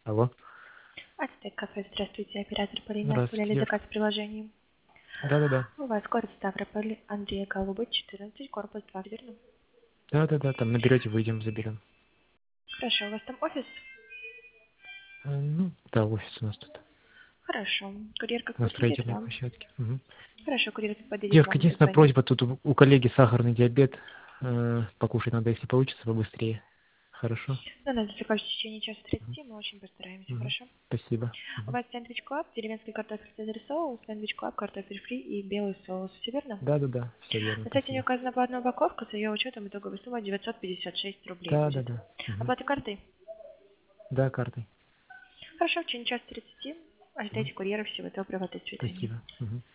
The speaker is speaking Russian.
Алло. Ацтек кафе, здравствуйте, оператор Полина. Здравствуйте, Оставляли заказ девушка. в приложении. Да-да-да. У вас город Ставрополь, Андрея Голубой, 14, корпус 2, верно? Да-да-да, там наберете, выйдем, заберем. Хорошо, у вас там офис? Ну, да, офис у нас тут. Хорошо. Курьер как На подъедет к строительной вам? площадке. Мгм. Хорошо, курьер как подъедет к Девушка, вам, единственная позвонит. просьба, тут у коллеги сахарный диабет. Покушать надо, если получится, побыстрее. Хорошо? Но надо заказ в течение часа Мгм. 30, мы очень постараемся, Мгм. хорошо? Спасибо. У Мгм. вас сэндвич клаб, деревенский картофель цезарь соус, сэндвич клаб, картофель фри и белый соус, все верно? Да-да-да, все верно, На сайте не спасибо. указана по одной упаковка, с ее учетом итоговая сумма 956 рублей будет. Да-да-да. Мгм. Оплата картой? Да, картой. Хорошо, в течение часа 30 Мгм. ожидайте курьера, всего доброго, до свидания. Спасибо. Мгм.